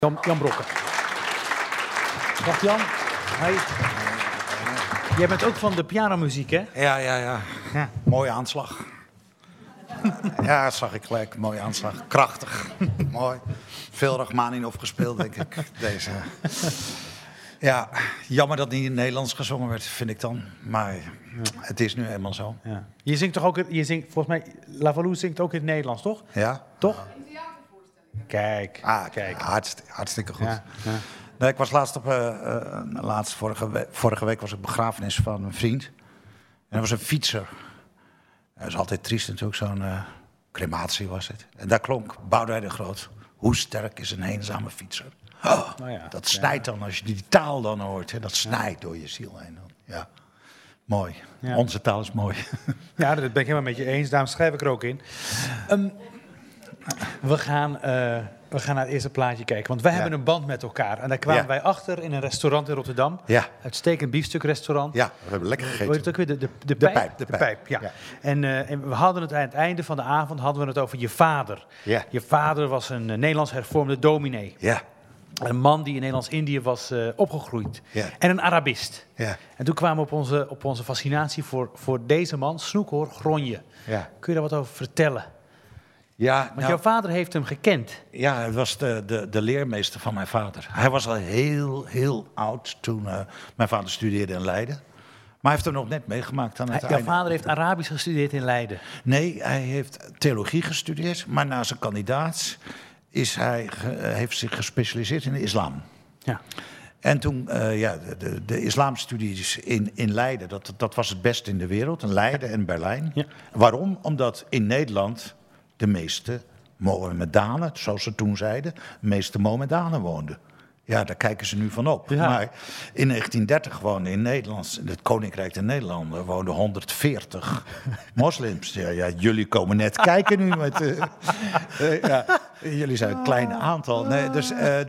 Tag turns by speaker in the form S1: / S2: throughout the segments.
S1: Jan Brokken. Dag Jan. Hoi. Jij bent ook van de pianomuziek, hè?
S2: Ja. Mooie aanslag. Ja, dat zag ik gelijk. Mooie aanslag. Krachtig. Mooi. Veel Rachmaninoff gespeeld, denk ik. Deze. Ja, jammer dat niet in het Nederlands gezongen werd, vind ik dan. Maar het is nu eenmaal zo.
S1: Ja. Je zingt toch ook, volgens mij, Lavalou zingt ook in het Nederlands, toch?
S2: Ja.
S1: Toch? Kijk.
S2: Kijk. Hartstikke goed.
S1: Ja.
S2: Nee, ik was laatst vorige week was ik begrafenis van een vriend. En dat was een fietser. Dat is altijd triest natuurlijk, zo'n crematie was het. En daar klonk Boudewijn de Groot. Hoe sterk is een eenzame fietser? Dat snijdt dan, als je die taal dan hoort. Hè, dat snijdt door je ziel heen. Ja, mooi. Ja. Onze taal is mooi.
S1: Ja, dat ben ik helemaal met je eens. Daarom schrijf ik er ook in. We gaan naar het eerste plaatje kijken. Want wij hebben een band met elkaar. En daar kwamen wij achter in een restaurant in Rotterdam.
S2: Ja.
S1: Uitstekend biefstukrestaurant.
S2: Ja, we hebben lekker gegeten.
S1: Hoe heet het ook weer? De pijp. Ja. En we hadden het aan het einde van de avond hadden we het over je vader.
S2: Ja.
S1: Je vader was een Nederlands hervormde dominee.
S2: Ja.
S1: Een man die in Nederlands-Indië was opgegroeid.
S2: Ja.
S1: En een Arabist.
S2: Ja.
S1: En toen kwamen we op onze fascinatie voor deze man, Snoekhoor Gronje.
S2: Ja.
S1: Kun je daar wat over vertellen?
S2: Ja,
S1: Want jouw vader heeft hem gekend.
S2: Ja, hij was de leermeester van mijn vader. Hij was al heel oud toen mijn vader studeerde in Leiden. Maar hij heeft er nog net meegemaakt aan het einde.
S1: Jouw vader heeft Arabisch gestudeerd in Leiden?
S2: Nee, hij heeft theologie gestudeerd. Maar na zijn kandidaat heeft zich gespecialiseerd in de islam. Ja. En toen, de islamstudies in Leiden, dat was het beste in de wereld. In Leiden en Berlijn. Ja. Waarom? Omdat in Nederland de meeste Mohammedanen, zoals ze toen zeiden, de meeste Mohammedanen woonden. Ja, daar kijken ze nu van op. Ja. Maar in 1930 woonden in Nederland, in het Koninkrijk der Nederlanden, woonden 140 moslims. Ja, jullie komen net kijken nu met... jullie zijn een klein aantal. Nee, dus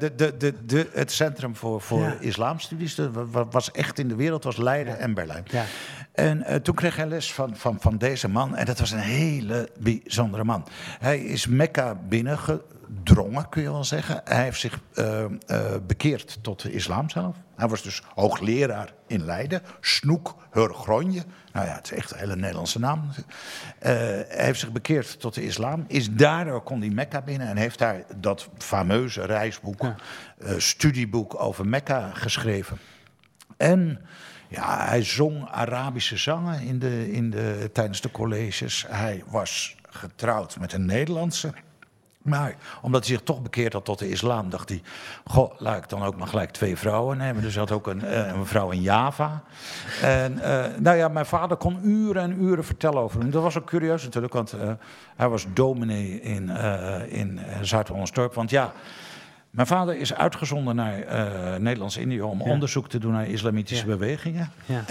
S2: het centrum voor islamstudies was echt in de wereld, was Leiden en Berlijn. Ja. En toen kreeg hij les van deze man. En dat was een hele bijzondere man. Hij is Mekka binnengedrongen, kun je wel zeggen. Hij heeft zich bekeerd tot de islam zelf. Hij was dus hoogleraar in Leiden. Snoekhoor Gronje. Nou ja, het is echt een hele Nederlandse naam. Hij heeft zich bekeerd tot de islam. Daardoor kon hij Mekka binnen en heeft daar dat fameuze reisboek, studieboek over Mekka geschreven. En ja, hij zong Arabische zangen tijdens de colleges. Hij was getrouwd met een Nederlandse. Maar omdat hij zich toch bekeerd had tot de islam, dacht hij, goh, laat ik dan ook maar gelijk 2 vrouwen nemen. Dus hij had ook een vrouw in Java. En mijn vader kon uren en uren vertellen over hem. Dat was ook curieus natuurlijk, want hij was dominee in Zuid-Hollandsdorp. Want ja, mijn vader is uitgezonden naar Nederlands-Indië om onderzoek te doen naar islamitische bewegingen. Ja.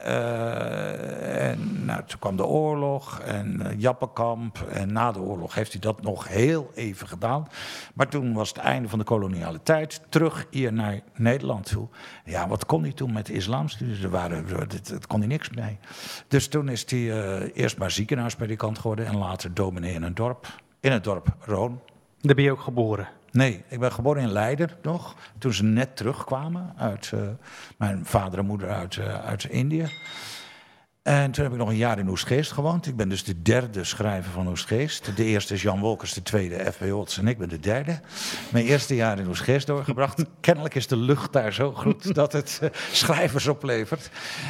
S2: En toen kwam de oorlog en Jappenkamp. En na de oorlog heeft hij dat nog heel even gedaan. Maar toen was het einde van de koloniale tijd. Terug hier naar Nederland toe. Ja, wat kon hij toen met de islamstudies? Daar kon hij niks mee. Dus toen is hij eerst maar ziekenhuispredikant geworden. En later dominee in een dorp. In het dorp Roon.
S1: Daar ben je ook geboren?
S2: Nee, ik ben geboren in Leiden nog. Toen ze net terugkwamen uit mijn vader en moeder uit Indië. En toen heb ik nog een jaar in Oostgeest gewoond. Ik ben dus de 3e schrijver van Oostgeest. De eerste is Jan Wolkers, de 2e F.W. Ots en ik ben de 3e. Mijn eerste jaar in Oostgeest doorgebracht. Kennelijk is de lucht daar zo goed dat het schrijvers oplevert.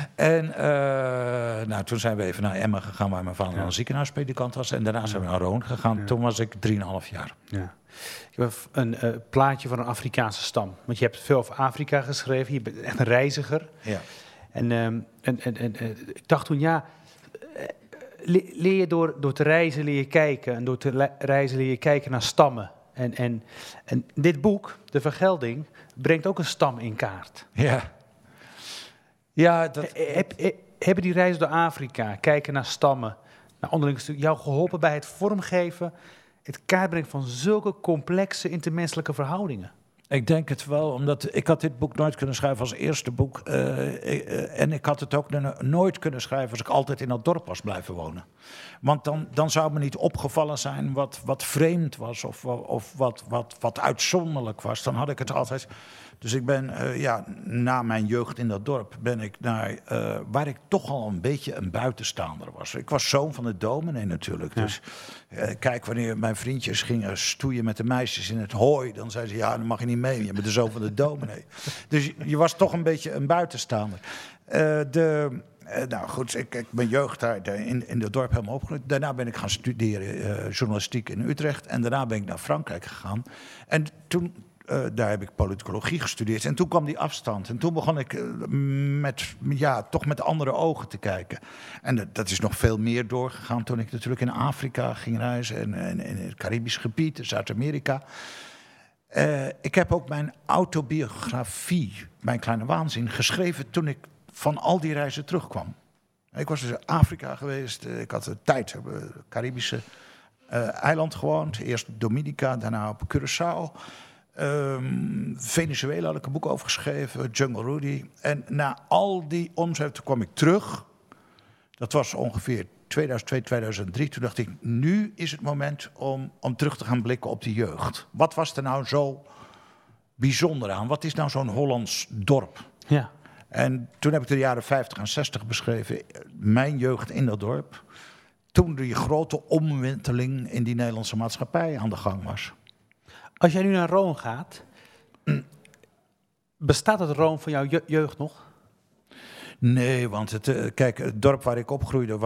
S2: En toen zijn we even naar Emmen gegaan, waar mijn vader een ziekenhuispredikant was. En daarna zijn we naar Roon gegaan. Toen was ik 3,5 jaar. Ja.
S1: Je hebt een plaatje van een Afrikaanse stam. Want je hebt veel over Afrika geschreven. Je bent echt een reiziger. Ja. En ik dacht toen, leer je door te reizen, leer je kijken. En door te reizen leer je kijken naar stammen. En dit boek, De Vergelding, brengt ook een stam in kaart.
S2: Ja. Ja,
S1: hebben die reizen door Afrika, kijken naar stammen, naar onderling stuk, jou geholpen bij het vormgeven, het kaartbrengen van zulke complexe intermenselijke verhoudingen?
S2: Ik denk het wel, omdat ik had dit boek nooit kunnen schrijven als eerste boek. En ik had het ook nooit kunnen schrijven als ik altijd in dat dorp was blijven wonen. Want dan zou me niet opgevallen zijn wat vreemd was of wat uitzonderlijk was. Dan had ik het altijd... Dus ik ben, na mijn jeugd in dat dorp ben ik naar waar ik toch al een beetje een buitenstaander was. Ik was zoon van de dominee natuurlijk. Ja. Dus kijk, wanneer mijn vriendjes gingen stoeien met de meisjes in het hooi, dan zeiden ze, ja, dan mag je niet mee, je bent de zoon van de dominee. Dus je was toch een beetje een buitenstaander. Nou goed, ik ben jeugd daar in het dorp helemaal opgegroeid. Daarna ben ik gaan studeren journalistiek in Utrecht. En daarna ben ik naar Frankrijk gegaan. En toen... daar heb ik politicologie gestudeerd. En toen kwam die afstand. En toen begon ik toch met andere ogen te kijken. En dat is nog veel meer doorgegaan toen ik natuurlijk in Afrika ging reizen. En in het Caribisch gebied, Zuid-Amerika. Ik heb ook mijn autobiografie, Mijn Kleine Waanzin, geschreven toen ik van al die reizen terugkwam. Ik was dus in Afrika geweest. Ik had de tijd op het Caribische eiland gewoond. Eerst op Dominica, daarna op Curaçao. Venezuela had ik een boek over geschreven, Jungle Rudy. En na al die omzetten kwam ik terug. Dat was ongeveer 2002, 2003. Toen dacht ik, nu is het moment om terug te gaan blikken op die jeugd. Wat was er nou zo bijzonder aan? Wat is nou zo'n Hollands dorp?
S1: Ja.
S2: En toen heb ik de jaren 50 en 60 beschreven. Mijn jeugd in dat dorp. Toen die grote omwenteling in die Nederlandse maatschappij aan de gang was.
S1: Als jij nu naar Roon gaat, bestaat het Roon van jouw jeugd nog?
S2: Nee, want het dorp waar ik opgroeide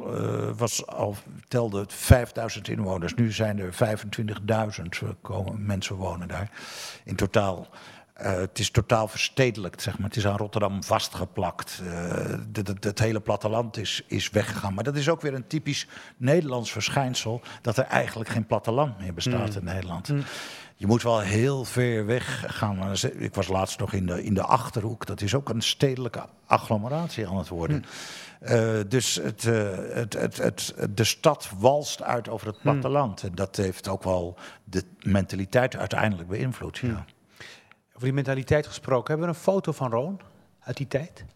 S2: telde 5000 inwoners. Nu zijn er 25.000 mensen wonen daar in totaal. Het is totaal verstedelijkt, zeg maar. Het is aan Rotterdam vastgeplakt. Het hele platteland is weggegaan. Maar dat is ook weer een typisch Nederlands verschijnsel, dat er eigenlijk geen platteland meer bestaat in Nederland. Je moet wel heel ver weg gaan. Ik was laatst nog in de Achterhoek. Dat is ook een stedelijke agglomeratie aan het worden. Dus de stad walst uit over het platteland. En dat heeft ook wel de mentaliteit uiteindelijk beïnvloed. Ja.
S1: Over die mentaliteit gesproken. Hebben we een foto van Roon uit die tijd?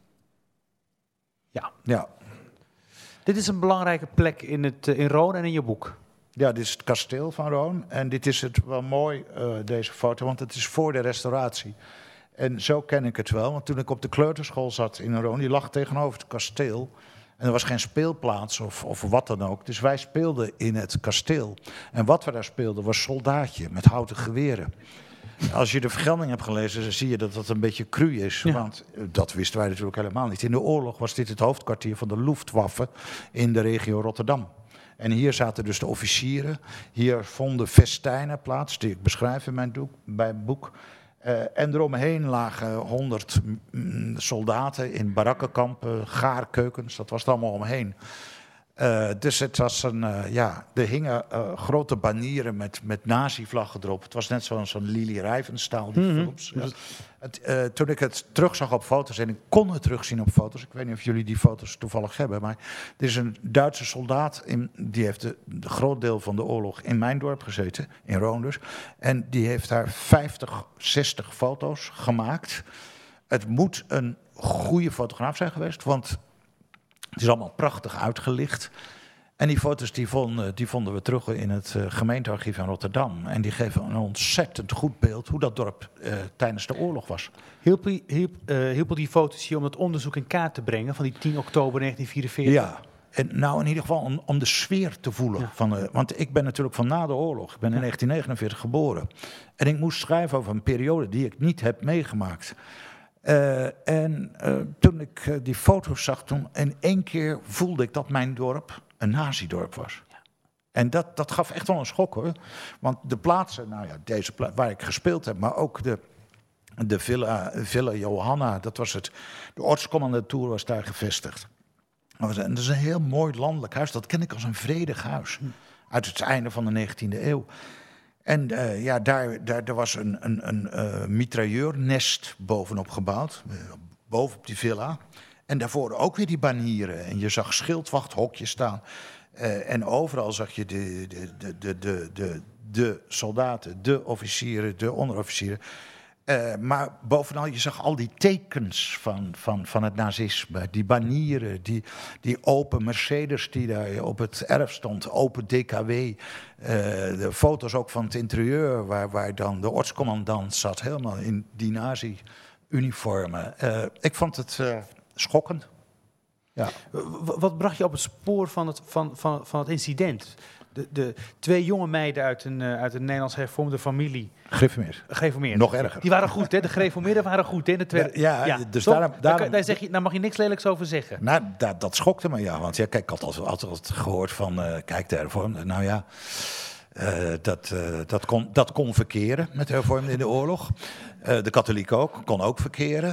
S1: Ja. Dit is een belangrijke plek in Roon en in je boek.
S2: Ja, dit is het kasteel van Roon. En dit is het wel mooi, deze foto, want het is voor de restauratie. En zo ken ik het wel, want toen ik op de kleuterschool zat in Roon, die lag tegenover het kasteel. En er was geen speelplaats of wat dan ook. Dus wij speelden in het kasteel. En wat we daar speelden was soldaatje met houten geweren. Als je de vergelding hebt gelezen, dan zie je dat dat een beetje cru is. Ja. Want dat wisten wij natuurlijk helemaal niet. In de oorlog was dit het hoofdkwartier van de Luftwaffe in de regio Rotterdam. En hier zaten dus de officieren. Hier vonden festijnen plaats, die ik beschrijf in mijn boek. En eromheen lagen 100 soldaten in barakkenkampen, gaarkeukens. Dat was er allemaal omheen. Dus het was er hingen grote banieren met nazi-vlaggen erop. Het was net zo'n Lili Riefenstahl, die films. Ja. Toen ik het terugzag op foto's, en ik kon het terugzien op foto's. Ik weet niet of jullie die foto's toevallig hebben. Maar er is een Duitse soldaat, die heeft de groot deel van de oorlog in mijn dorp gezeten. In Roon dus. En die heeft daar 50, 60 foto's gemaakt. Het moet een goede fotograaf zijn geweest, want het is allemaal prachtig uitgelicht. En die foto's die vonden we terug in het gemeentearchief in Rotterdam. En die geven een ontzettend goed beeld hoe dat dorp tijdens de oorlog was.
S1: Hielp die foto's hier om het onderzoek in kaart te brengen van die 10 oktober 1944?
S2: Ja, en nou in ieder geval om de sfeer te voelen. Ja. Want ik ben natuurlijk van na de oorlog. Ik ben in 1949 geboren. En ik moest schrijven over een periode die ik niet heb meegemaakt. Toen ik die foto's zag, in één keer voelde ik dat mijn dorp een nazi-dorp was. Ja. En dat gaf echt wel een schok, hoor. Want de plaatsen, deze plaats waar ik gespeeld heb, maar ook de Villa Johanna, dat was het. De ortscommandantuur was daar gevestigd. En dat is een heel mooi landelijk huis. Dat ken ik als een vredig huis. Uit het einde van de 19e eeuw. En daar was een mitrailleurnest bovenop gebouwd. Bovenop die villa. En daarvoor ook weer die banieren. En je zag schildwachthokjes staan. En overal zag je de soldaten, de officieren, de onderofficieren. Maar bovenal, je zag al die tekens van het nazisme. Die banieren, die open Mercedes die daar op het erf stond. Open DKW. De foto's ook van het interieur, waar dan de ortscommandant zat. Helemaal in die nazi-uniformen. Ik vond het schokkend. Ja.
S1: Wat bracht je op het spoor van het incident? De 2 jonge meiden uit een Nederlands hervormde familie.
S2: Gereformeerd. Nog erger.
S1: Die waren goed, hè? De gereformeerden waren goed, hè?
S2: Dus
S1: daar zeg je, daar mag je niks lelijks over zeggen.
S2: Nou, dat schokte me, ja. Want ja, kijk, ik had altijd gehoord van, kijk, de hervormden. Nou ja, dat kon verkeren met de hervormden in de oorlog. De katholieken ook, kon ook verkeren.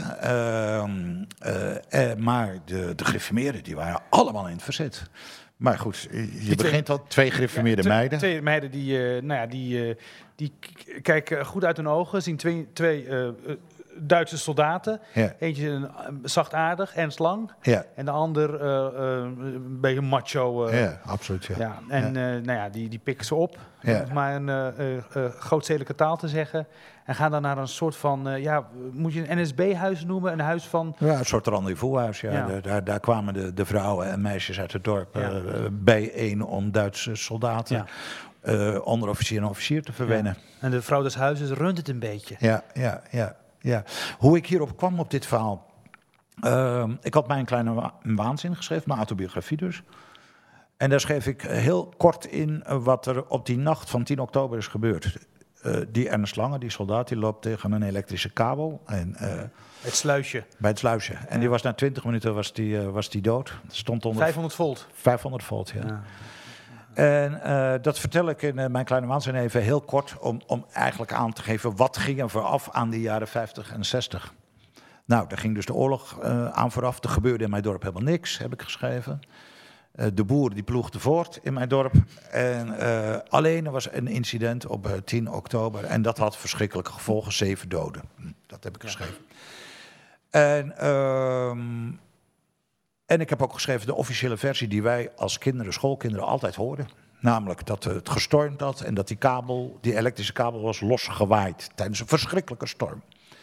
S2: Maar de gereformeerden, die waren allemaal in het verzet. Maar goed, je begint al 2 gereformeerde meiden.
S1: 2 meiden die kijken goed uit hun ogen, zien twee Duitse soldaten. Ja. Eentje zachtaardig, Ernst Lang. Ja. En de ander een beetje macho.
S2: Ja, absoluut. Ja.
S1: Ja. En die pikken ze op, om maar een grootstedelijke taal te zeggen. En gaan dan naar een soort van, moet je een NSB-huis noemen? Een huis van...
S2: Ja, een soort rendezvoushuis, ja. Daar kwamen de vrouwen en meisjes uit het dorp bijeen om Duitse soldaten... Ja. Onderofficier en officier te verwennen.
S1: Ja. En de vrouw des huizes runt het een beetje.
S2: Ja. Hoe ik hierop kwam op dit verhaal... ik had mijn kleine waanzin geschreven, mijn autobiografie dus. En daar schreef ik heel kort in wat er op die nacht van 10 oktober is gebeurd. Die Ernst Lange, die soldaat, die loopt tegen een elektrische kabel.
S1: Het sluisje.
S2: Bij het sluisje. En die was na 20 minuten was die dood. Stond onder
S1: 500 volt.
S2: 500 volt, ja. En dat vertel ik in mijn kleine waanzin even heel kort... om eigenlijk aan te geven wat ging er vooraf aan de jaren 50 en 60. Nou, daar ging dus de oorlog aan vooraf. Er gebeurde in mijn dorp helemaal niks, heb ik geschreven. De boeren die ploegden voort in mijn dorp. En alleen er was een incident op 10 oktober. En dat had verschrikkelijke gevolgen, 7 doden. Dat heb ik geschreven. En ik heb ook geschreven de officiële versie die wij als kinderen, schoolkinderen, altijd hoorden. Namelijk dat het gestormd had en dat die elektrische kabel was losgewaaid tijdens een verschrikkelijke storm.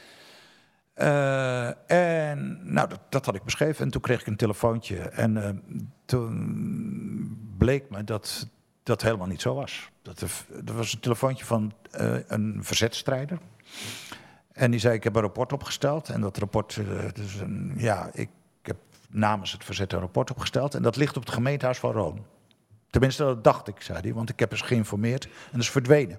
S2: Dat had ik beschreven en toen kreeg ik een telefoontje. En toen bleek me dat dat helemaal niet zo was. Er was een telefoontje van een verzetstrijder. En die zei, ik heb een rapport opgesteld. En dat rapport, ik heb namens het verzet een rapport opgesteld. En dat ligt op het gemeentehuis van Roon. Tenminste, dat dacht ik, zei hij, want ik heb eens geïnformeerd. En dat is verdwenen.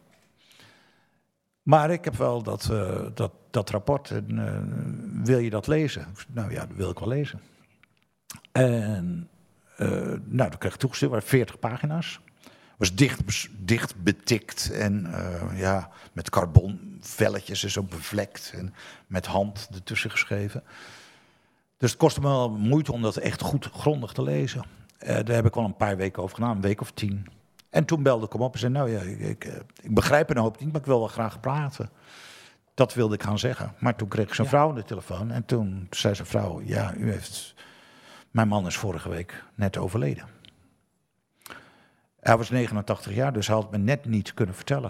S2: Maar ik heb wel dat rapport. En, wil je dat lezen? Nou ja, dat wil ik wel lezen. En dat kreeg ik toegestuurd. Het waren 40 pagina's. Het was dicht betikt en met carbonvelletjes en zo bevlekt. En met hand ertussen geschreven. Dus het kostte me wel moeite om dat echt goed grondig te lezen. Daar heb ik wel een paar weken over gedaan, een week of 10. En toen belde ik hem op en zei, ik begrijp een hoop niet, maar ik wil wel graag praten. Dat wilde ik gaan zeggen. Maar toen kreeg ik zijn vrouw aan de telefoon. En toen zei zijn vrouw, mijn man is vorige week net overleden. Hij was 89 jaar, dus hij had me net niet kunnen vertellen.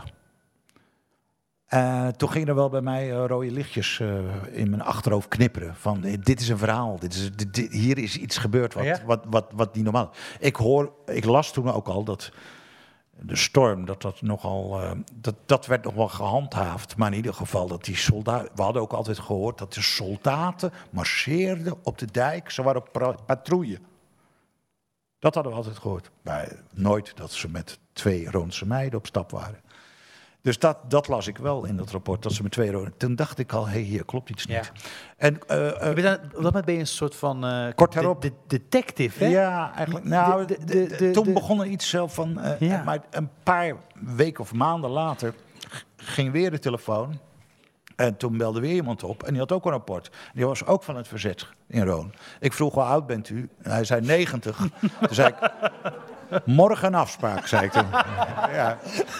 S2: Toen gingen er wel bij mij rode lichtjes in mijn achterhoofd knipperen. Van, dit is een verhaal, hier is iets gebeurd wat niet normaal is. Ik las toen ook al dat de storm, dat werd nog wel gehandhaafd. Maar in ieder geval dat die soldaten, we hadden ook altijd gehoord dat de soldaten marcheerden op de dijk. Ze waren op patrouille. Dat hadden we altijd gehoord. Maar nooit dat ze met 2 Roonse meiden op stap waren. Dus dat las ik wel in dat rapport, dat ze met 2 Roonse... Toen dacht ik al, hier klopt iets niet. En,
S1: op dat moment ben je een soort van
S2: kort daarop,
S1: detective, hè?
S2: Ja, eigenlijk. Nou, toen begon er iets zo van... Maar een paar weken of maanden later ging weer de telefoon. En toen belde weer iemand op en die had ook een rapport. Die was ook van het verzet in Roon. Ik vroeg, hoe oud bent u? En hij zei 90. Toen zei ik, morgen een afspraak, zei ik toen. Ja.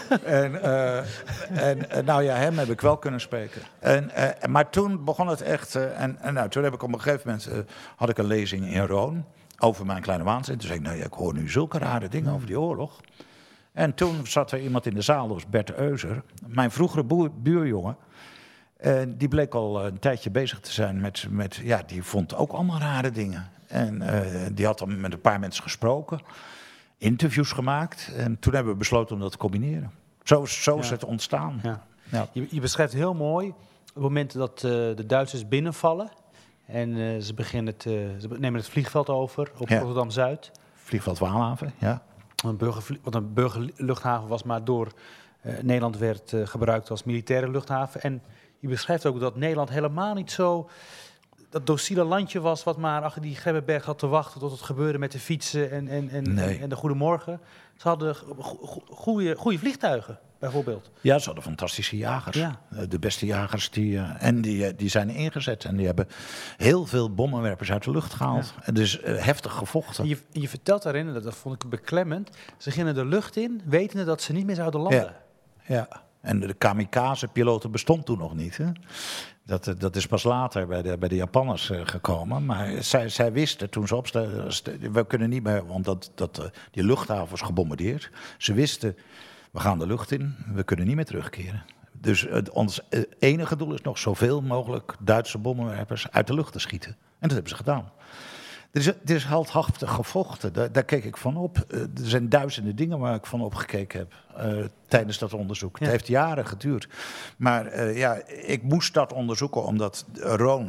S2: Hem heb ik wel kunnen spreken. Maar toen begon het echt... toen heb ik op een gegeven moment... had ik een lezing in Roon over mijn kleine waanzin. Toen zei ik, ik hoor nu zulke rare dingen over die oorlog. En toen zat er iemand in de zaal, dat was Bert Euser. Mijn vroegere buurjongen. Die bleek al een tijdje bezig te zijn met die vond ook allemaal rare dingen. En die had dan met een paar mensen gesproken, interviews gemaakt. En toen hebben we besloten om dat te combineren. Zo is het ontstaan. Ja.
S1: Ja. Je beschrijft heel mooi het moment dat de Duitsers binnenvallen. En ze nemen het vliegveld over op Rotterdam-Zuid.
S2: Vliegveld Waalhaven, ja.
S1: Wat een burgerluchthaven was, maar door Nederland werd gebruikt als militaire luchthaven. En je beschrijft ook dat Nederland helemaal niet zo dat dociele landje was wat maar achter die Grebbeberg had te wachten tot het gebeurde met de fietsen en de Goedemorgen. Ze hadden goede vliegtuigen, bijvoorbeeld.
S2: Ja, ze hadden fantastische jagers. Ja. De beste jagers die zijn ingezet. En die hebben heel veel bommenwerpers uit de lucht gehaald. Ja. Dus heftig gevochten.
S1: Je vertelt daarin, en dat vond ik beklemmend, ze gingen de lucht in, wetende dat ze niet meer zouden landen.
S2: Ja. En de kamikaze-piloten bestond toen nog niet. Hè? Dat is pas later bij de Japanners gekomen. Maar zij wisten toen ze opstelden, we kunnen niet meer, want die luchthaven was gebombardeerd. Ze wisten, we gaan de lucht in, we kunnen niet meer terugkeren. Dus ons enige doel is nog zoveel mogelijk Duitse bommenwerpers uit de lucht te schieten. En dat hebben ze gedaan. Het is heldhaftig gevochten, daar keek ik van op. Er zijn duizenden dingen waar ik van opgekeken heb tijdens dat onderzoek. Ja. Het heeft jaren geduurd. Maar ik moest dat onderzoeken omdat Roon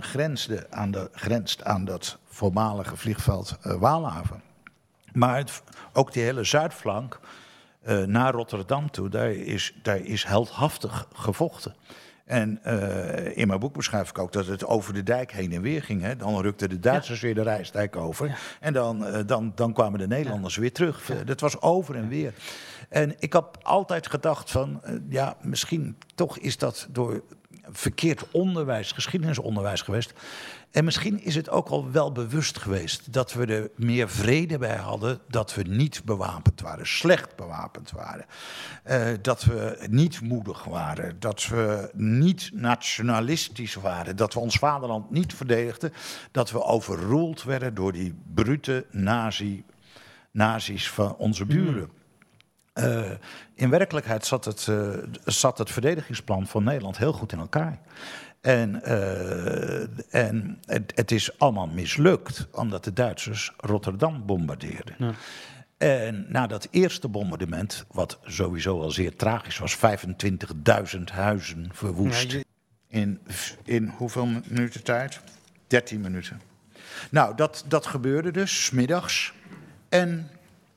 S2: grenst aan dat voormalige vliegveld Waalhaven. Maar ook die hele zuidflank naar Rotterdam toe, daar is heldhaftig gevochten. En in mijn boek beschrijf ik ook dat het over de dijk heen en weer ging. Hè. Dan rukten de Duitsers weer de Rijsdijk over. Ja. En dan kwamen de Nederlanders weer terug. Ja. Dat was over en weer. En ik heb altijd gedacht van, misschien toch is dat door verkeerd onderwijs, geschiedenisonderwijs geweest. En misschien is het ook al wel bewust geweest dat we er meer vrede bij hadden, dat we niet bewapend waren, slecht bewapend waren. Dat we niet moedig waren, dat we niet nationalistisch waren, dat we ons vaderland niet verdedigden, dat we overroeld werden door die brute nazi's van onze buren. In werkelijkheid zat het verdedigingsplan van Nederland heel goed in elkaar. En het is allemaal mislukt, omdat de Duitsers Rotterdam bombardeerden. Ja. En na dat eerste bombardement, wat sowieso al zeer tragisch was, 25.000 huizen verwoest. Ja, in hoeveel minuten tijd? 13 minuten. Nou, dat gebeurde dus, 's middags. En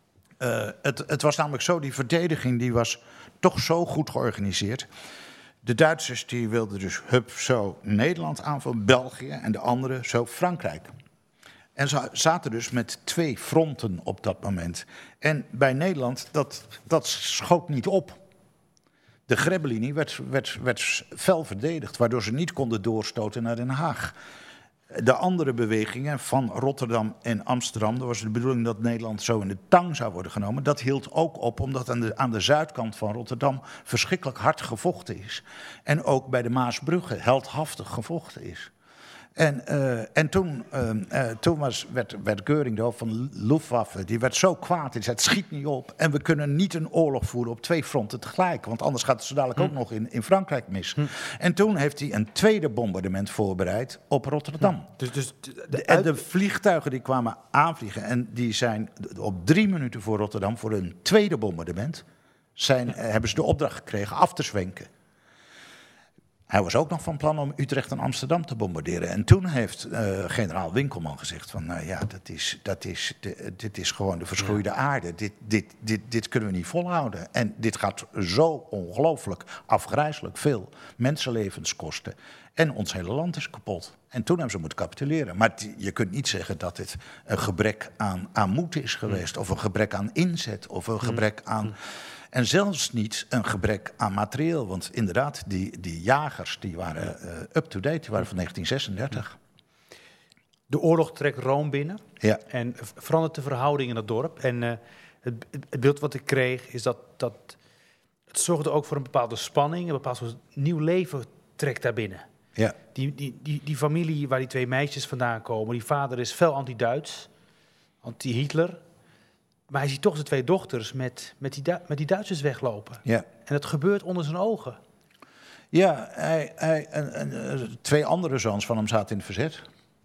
S2: het was namelijk zo, die verdediging die was toch zo goed georganiseerd. De Duitsers die wilden dus zo Nederland aanvallen, België en de anderen zo Frankrijk. En ze zaten dus met 2 fronten op dat moment. En bij Nederland, dat schoot niet op. De Grebbelinie werd fel verdedigd, waardoor ze niet konden doorstoten naar Den Haag. De andere bewegingen van Rotterdam en Amsterdam, er was de bedoeling dat Nederland zo in de tang zou worden genomen. Dat hield ook op omdat aan de zuidkant van Rotterdam verschrikkelijk hard gevochten is. En ook bij de Maasbrugge heldhaftig gevochten is. En toen werd Göring, de hoofd van de Luftwaffe, die werd zo kwaad. Die zei, het schiet niet op. En we kunnen niet een oorlog voeren op 2 fronten tegelijk. Want anders gaat het zo dadelijk ook nog in Frankrijk mis. En toen heeft hij een tweede bombardement voorbereid op Rotterdam. Dus de vliegtuigen die kwamen aanvliegen. En die zijn op 3 minuten voor Rotterdam voor een tweede bombardement. Hebben ze de opdracht gekregen af te zwenken. Hij was ook nog van plan om Utrecht en Amsterdam te bombarderen. En toen heeft generaal Winkelman gezegd van, dit is gewoon de verschroeide aarde. Dit kunnen we niet volhouden. En dit gaat zo ongelooflijk afgrijselijk veel mensenlevens kosten. En ons hele land is kapot. En toen hebben ze moeten capituleren. Maar je kunt niet zeggen dat het een gebrek aan moed is geweest. Of een gebrek aan inzet. Of een gebrek aan... En zelfs niet een gebrek aan materieel. Want inderdaad, die jagers die waren up-to-date. Die waren van 1936.
S1: De oorlog trekt Rome binnen. Ja. En verandert de verhouding in het dorp. En het beeld wat ik kreeg is dat het zorgde ook voor een bepaalde spanning. Een bepaald soort nieuw leven trekt daar binnen. Ja. Die familie waar die 2 meisjes vandaan komen. Die vader is fel anti-Duits. Anti-Hitler. Maar hij ziet toch zijn 2 dochters met die Duitsers weglopen. Ja. En dat gebeurt onder zijn ogen.
S2: Ja, twee andere zoons van hem zaten in het verzet.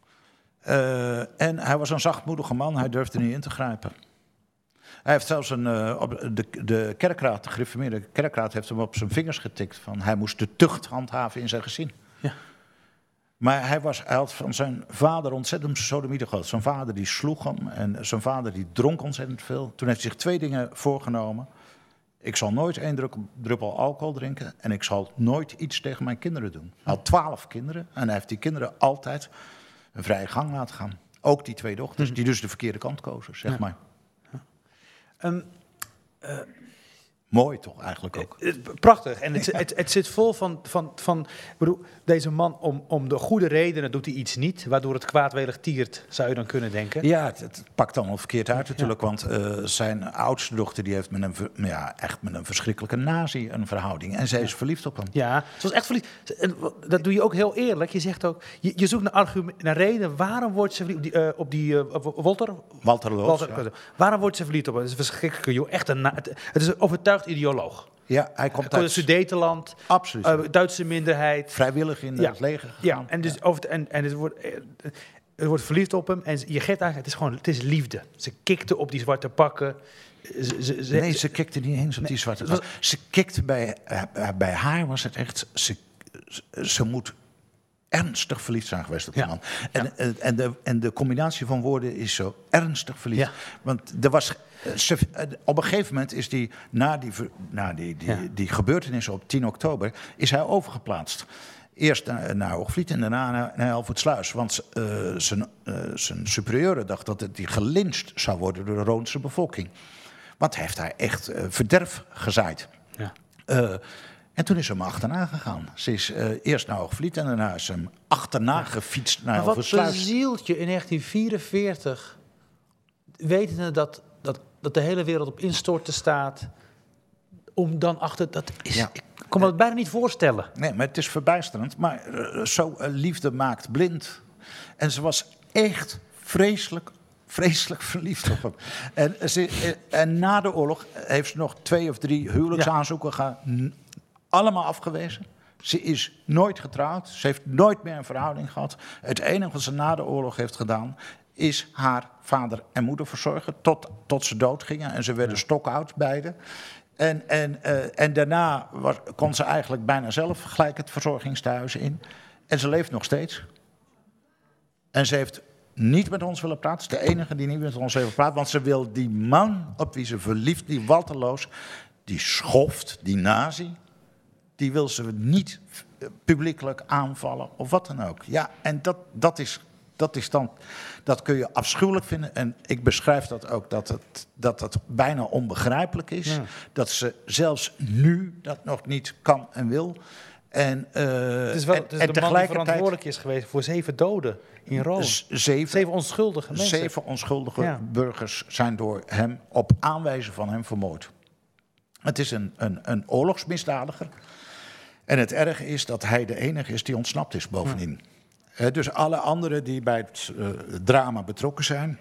S2: En hij was een zachtmoedige man, hij durfde niet in te grijpen. Hij heeft zelfs de kerkraad, de gereformeerde kerkraad, heeft hem op zijn vingers getikt. Van hij moest de tucht handhaven in zijn gezin. Ja. Maar hij had van zijn vader ontzettend sodomieten gehad. Zijn vader die sloeg hem en zijn vader die dronk ontzettend veel. Toen heeft hij zich 2 dingen voorgenomen. Ik zal nooit 1 druppel alcohol drinken en ik zal nooit iets tegen mijn kinderen doen. Hij had 12 kinderen en hij heeft die kinderen altijd een vrije gang laten gaan. Ook die 2 dochters, die dus de verkeerde kant kozen, zeg maar. Mooi toch eigenlijk ook.
S1: Prachtig. En het zit vol van bedoel, deze man om de goede redenen doet hij iets niet, waardoor het kwaadwillig tiert, zou je dan kunnen denken.
S2: Ja, het pakt allemaal verkeerd uit natuurlijk, want zijn oudste dochter die heeft met een verschrikkelijke nazi een verhouding. En zij is verliefd op hem.
S1: Ja, ze was echt verliefd. En dat doe je ook heel eerlijk. Je zegt ook, je zoekt naar reden, waarom wordt ze verliefd op die
S2: Walter Loos.
S1: Waarom wordt ze verliefd op hem? Dat is een verschrikkelijke joh. Echt het is een overtuigd ideoloog.
S2: Ja, hij komt uit
S1: Sudetenland.
S2: Absoluut.
S1: Duitse minderheid.
S2: Vrijwillig in het leger gegaan.
S1: Ja, en het wordt verliefd op hem. En je geeft eigenlijk, het is liefde. Ze kikte op die zwarte pakken.
S2: Ze kikte niet eens op die zwarte pakken. Ze kikte bij haar was het echt. Ze moet ernstig verliefd zijn geweest op die man. En de combinatie van woorden is zo ernstig verliefd. Ja. Want er was... op een gegeven moment is die, na die gebeurtenissen op 10 oktober... is hij overgeplaatst. Eerst naar Hoogvliet en daarna naar Helvoetsluis. Want zijn superieuren dacht dat hij gelyncht zou worden door de Roonse bevolking. Want hij heeft daar echt verderf gezaaid. Ja. En toen is ze hem achterna gegaan. Ze is eerst naar Hoogvliet en daarna is ze hem achterna gefietst naar Helvoetsluis.
S1: Wat bezielt je in 1944, wetende dat de hele wereld op instorten staat, om dan achter... Ik kan me dat bijna niet voorstellen.
S2: Nee, maar het is verbijsterend. Maar zo liefde maakt blind. En ze was echt vreselijk verliefd op hem. En na de oorlog heeft ze nog 2 of 3 huwelijksaanzoeken gehad. Allemaal afgewezen. Ze is nooit getrouwd. Ze heeft nooit meer een verhouding gehad. Het enige wat ze na de oorlog heeft gedaan is haar vader en moeder verzorgen tot ze dood gingen. En ze werden stokoud beide. En daarna kon ze eigenlijk bijna zelf gelijk het verzorgingstehuis in. En ze leeft nog steeds. En ze heeft niet met ons willen praten. Ze is de enige die niet met ons heeft praten. Want ze wil die man op wie ze verliefd, die Walter Loos, die schoft, die nazi, die wil ze niet publiekelijk aanvallen of wat dan ook. Ja, en dat kun je afschuwelijk vinden. En ik beschrijf dat ook, dat het bijna onbegrijpelijk is. Ja. Dat ze zelfs nu dat nog niet kan en wil. En,
S1: het is de man die verantwoordelijk is geweest voor 7 doden in Rome. 7 onschuldige mensen.
S2: 7 onschuldige burgers zijn door hem op aanwijzen van hem vermoord. Het is een oorlogsmisdadiger. En het erge is dat hij de enige is die ontsnapt is bovendien. Ja. Dus alle anderen die bij het drama betrokken zijn,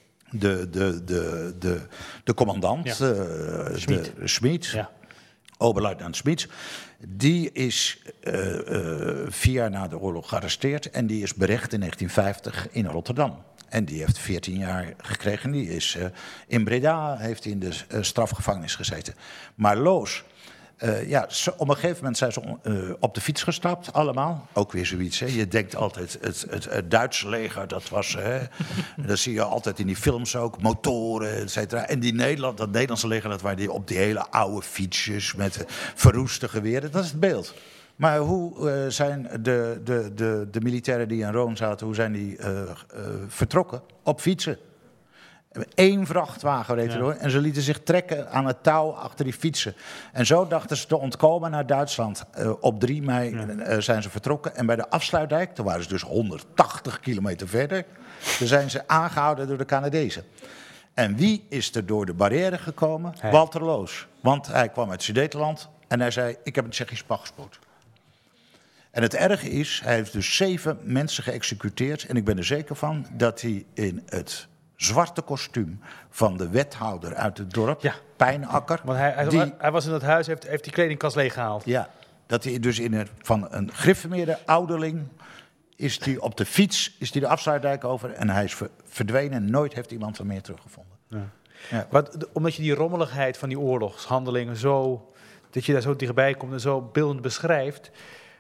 S2: de commandant, Schmid, oberluitenant Schmid, die is 4 jaar na de oorlog gearresteerd en die is berecht in 1950 in Rotterdam. En die heeft 14 jaar gekregen. Die is in Breda heeft hij in de strafgevangenis gezeten. Maar Loos, op een gegeven moment zijn ze op de fiets gestapt, allemaal. Ook weer zoiets, hè. Je denkt altijd, het Duitse leger, dat was... dat zie je altijd in die films ook, motoren, et cetera. En dat Nederlandse leger, dat waren op die hele oude fietsjes met verroeste geweren. Dat is het beeld. Maar hoe zijn de militairen die in Rome zaten, hoe zijn die vertrokken? Op fietsen. 1 vrachtwagen reed erdoor en ze lieten zich trekken aan het touw achter die fietsen. En zo dachten ze te ontkomen naar Duitsland. Op 3 mei zijn ze vertrokken. En bij de Afsluitdijk, toen waren ze dus 180 kilometer verder, toen zijn ze aangehouden door de Canadezen. En wie is er door de barrière gekomen? Hey. Walter Loos. Want hij kwam uit Sudetenland en hij zei, ik heb een Tsjechisch paspoort. En het erge is, hij heeft dus 7 mensen geëxecuteerd. En ik ben er zeker van dat hij in het zwarte kostuum van de wethouder uit het dorp, Pijnakker.
S1: Want hij was in dat huis, heeft die kledingkast leeggehaald.
S2: Ja, Dat hij dus van een gereformeerde ouderling... is hij op de fiets, is hij de Afsluitdijk over... en hij is verdwenen. Nooit heeft iemand hem meer teruggevonden. Ja.
S1: Ja. Omdat je die rommeligheid van die oorlogshandelingen zo... dat je daar zo dichtbij komt en zo beeldend beschrijft...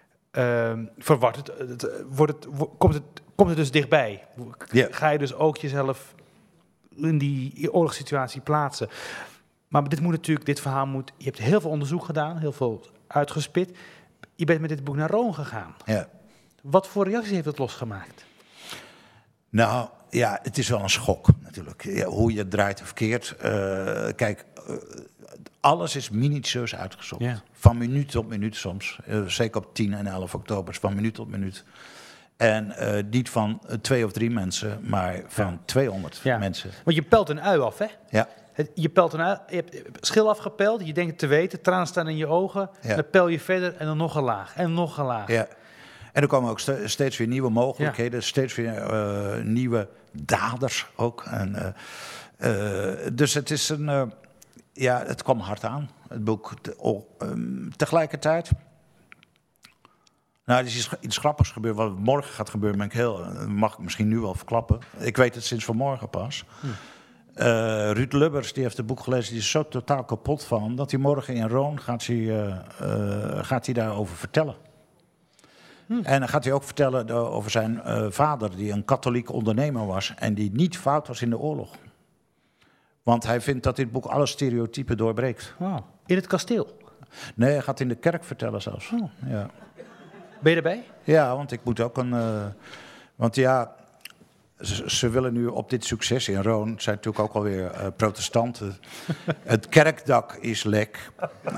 S1: komt het dus dichtbij. Yeah. Ga je dus ook jezelf in die oorlogssituatie plaatsen. Maar dit verhaal moet... Je hebt heel veel onderzoek gedaan, heel veel uitgespit. Je bent met dit boek naar Rome gegaan.
S2: Yeah.
S1: Wat voor reacties heeft het losgemaakt?
S2: Nou, ja, het is wel een schok natuurlijk. Ja, hoe je het draait of keert. Kijk, alles is minutieus uitgezocht. Yeah. Van minuut tot minuut soms. Zeker op 10 en 11 oktober, van minuut tot minuut. En niet van 2 of 3 mensen, maar van 200 mensen.
S1: Want je pelt een ui af, hè?
S2: Ja.
S1: Je pelt een ui, je hebt schil afgepeld, je denkt het te weten, tranen staan in je ogen. Ja. Dan pel je verder en dan nog een laag en nog een laag.
S2: Ja. En er komen ook steeds weer nieuwe mogelijkheden, steeds weer nieuwe daders ook. En, dus het is het kwam hard aan, het boek. Tegelijkertijd... Nou, er is iets grappigs gebeurd. Wat morgen gaat gebeuren, mag ik misschien nu wel verklappen. Ik weet het sinds vanmorgen pas. Ruud Lubbers, die heeft het boek gelezen, die is zo totaal kapot van... dat hij morgen in Rome gaat hij daarover vertellen. En dan gaat hij ook vertellen over zijn vader, die een katholiek ondernemer was... en die niet fout was in de oorlog. Want hij vindt dat dit boek alle stereotypen doorbreekt.
S1: Wow. In het kasteel?
S2: Nee, hij gaat in de kerk vertellen zelfs. Oh. Ja.
S1: Ben je erbij?
S2: Ja, want ik moet ook want ja, ze willen nu op dit succes in Rome... zijn natuurlijk ook alweer protestanten. Het kerkdak is lek.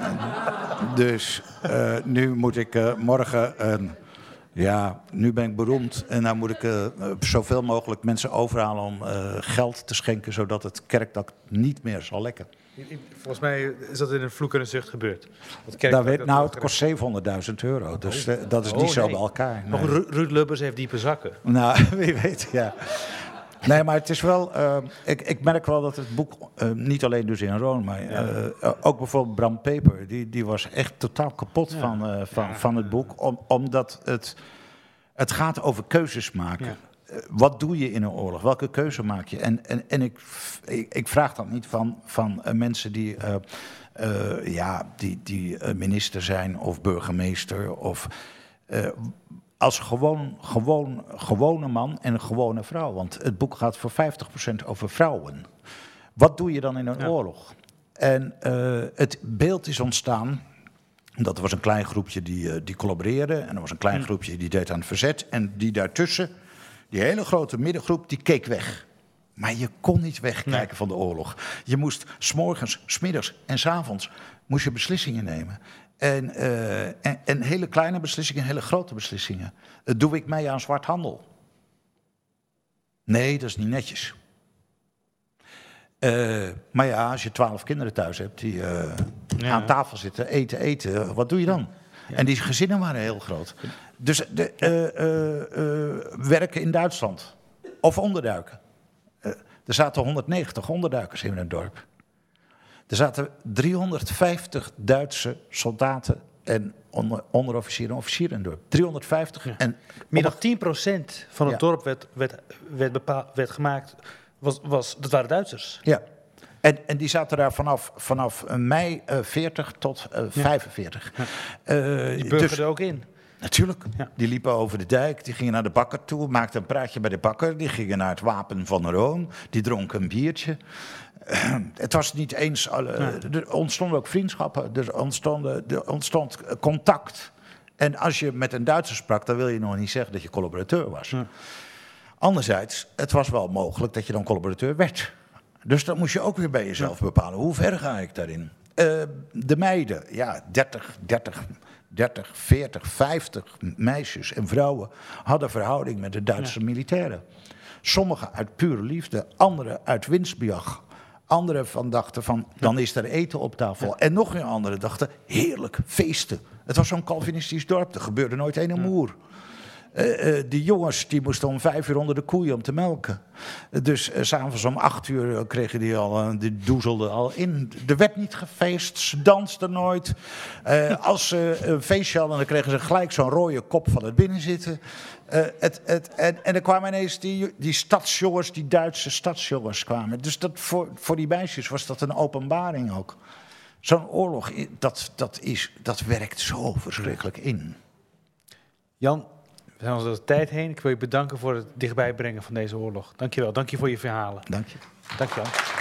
S2: Dus nu moet ik morgen... nu ben ik beroemd en nou moet ik zoveel mogelijk mensen overhalen... om geld te schenken, zodat het kerkdak niet meer zal lekken.
S1: Volgens mij is dat in een vloek en een zucht gebeurd.
S2: Het kost €700.000, dus dat is niet zo bij elkaar.
S1: Nee. Maar Ruud Lubbers heeft diepe zakken.
S2: Nou, wie weet, ja. Nee, maar het is wel... Ik merk wel dat het boek, niet alleen dus in Rome... maar ook bijvoorbeeld Bram Peper... die was echt totaal kapot van het boek... omdat het gaat over keuzes maken... Ja. Wat doe je in een oorlog? Welke keuze maak je? En ik vraag dat niet van mensen die minister zijn of burgemeester. Of als gewone man en een gewone vrouw. Want het boek gaat voor 50% over vrouwen. Wat doe je dan in een oorlog? En het beeld is ontstaan... Dat er was een klein groepje die collaboreerde. En er was een klein groepje die deed aan het verzet. En die daartussen... Die hele grote middengroep, die keek weg. Maar je kon niet wegkijken van de oorlog. Je moest 's morgens, 's middags en 's avonds moest je beslissingen nemen. En hele kleine beslissingen, hele grote beslissingen. Doe ik mee aan zwarthandel? Nee, dat is niet netjes. Maar ja, als je 12 kinderen thuis hebt die aan tafel zitten, eten, wat doe je dan? Ja. En die gezinnen waren heel groot. Dus werken in Duitsland. Of onderduiken. Er zaten 190 onderduikers in het dorp. Er zaten 350 Duitse soldaten en onderofficieren en officieren in het dorp. 350. Ja. En
S1: meer dan 10% van het dorp werd gemaakt, dat waren Duitsers.
S2: Ja. En die zaten daar vanaf mei 40 tot 45.
S1: Ja. Die burgerden ook in.
S2: Natuurlijk. Ja. Die liepen over de dijk, die gingen naar de bakker toe, maakten een praatje bij de bakker. Die gingen naar het Wapen van Rome, die dronken een biertje. Het was niet eens... Er ontstonden ook vriendschappen, er ontstond contact. En als je met een Duitser sprak, dan wil je nog niet zeggen dat je collaborateur was. Ja. Anderzijds, het was wel mogelijk dat je dan collaborateur werd. Dus dat moest je ook weer bij jezelf bepalen. Hoe ver ga ik daarin? De meiden, 30, 40, 50 meisjes en vrouwen hadden verhouding met de Duitse militairen. Sommigen uit pure liefde, anderen uit winstbejag. Anderen dachten van, dan is er eten op tafel. Ja. En nog weer anderen dachten, heerlijk, feesten. Het was zo'n Calvinistisch dorp, er gebeurde nooit een moer. Die jongens die moesten om 5 uur onder de koeien om te melken. Dus 's avonds om 8 uur kregen die doezelden al in. Er werd niet gefeest, ze dansten nooit. Als ze een feestje hadden, dan kregen ze gelijk zo'n rode kop van het binnenzitten. En er kwamen ineens die stadsjongens, die Duitse stadsjongens kwamen. Dus voor die meisjes was dat een openbaring ook. Zo'n oorlog, dat werkt zo verschrikkelijk in.
S1: Jan, we zijn onze tijd heen. Ik wil je bedanken voor het dichtbij brengen van deze oorlog. Dank je wel. Dank je voor je verhalen.
S2: Dank je.
S1: Dank je wel.